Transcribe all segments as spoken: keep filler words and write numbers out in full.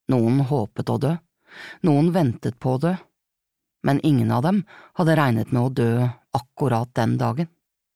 Noen håpet å dø, noen ventet på å dø, men ingen av dem hadde regnet med å dø akkurat den dagen.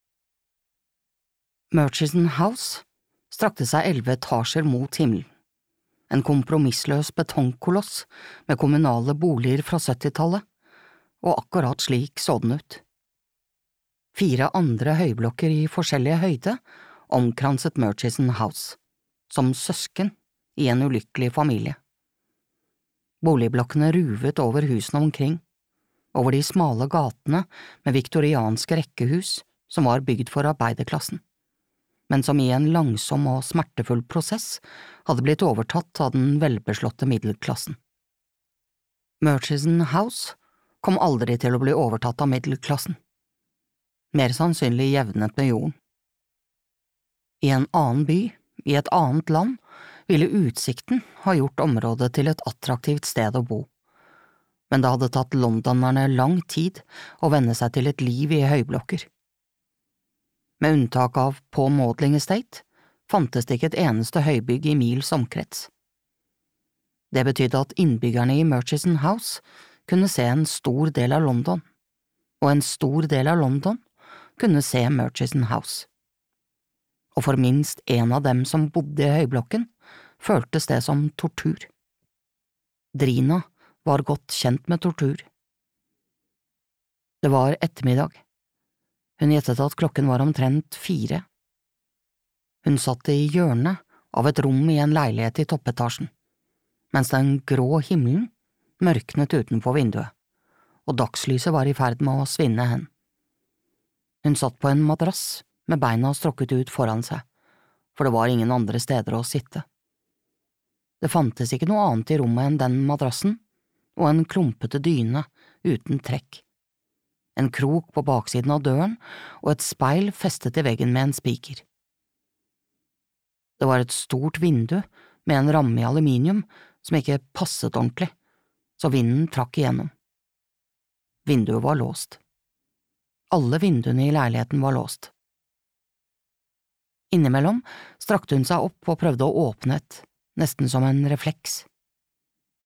Murchison House strakte seg elleve etasjer mot himmelen, en kompromissløs betongkoloss med kommunale boliger fra syttitallet, og akkurat slik så den ut. Fire andre høyblokker i forskjellige høyde omkranset Murchison House, som søsken i en ulykkelig familie. Boligblokkene ruvet over husene omkring, over de smale gatene med viktorianske rekkehus som var bygd for arbeiderklassen, men som i en langsom og smertefull prosess hadde blitt overtatt av den velbeslåtte middelklassen. Murchison House kom aldri til å bli overtatt av middelklassen, mer sannsynlig jevnet med jorden. I en annen by, i et annet land, ville utsikten ha gjort området til et attraktivt sted å bo, men det hadde tatt londonerne lang tid å venne seg til et liv i høyblokker. Med unntak av på Maudling Estate fantes det ikke et eneste høybygg i mils omkrets. Det betydde at innbyggerne i Murchison House kunne se en stor del av London, og en stor del av London kunne se Murchison House. Og for minst en av dem som bodde i høyblokken, føltes det som tortur. Drina var godt kjent med tortur. Det var ettermiddag. Hun gjettet at klokken var omtrent fire. Hun satt i hjørnet av et rom i en leilighet i toppetasjen, mens den grå himmelen mørknet utenfor vinduet, og dagslyset var i ferd med å svinne hen. Hun satt på en madrass med beina strukket ut foran seg, for det var ingen andre steder å sitte. Det fantes ikke noe annet i rommet enn den madrassen og en klumpete dyne uten trekk, en krok på baksiden av døren og et speil festet i veggen med en spiker. Det var et stort vindu med en ramme i aluminium som ikke passet ordentlig, så vinden trakk igjennom. Vinduet var låst. Alle vinduene i leiligheten var låst. Innimellom strakte hun seg opp og prøvde å åpne et, nesten som en refleks.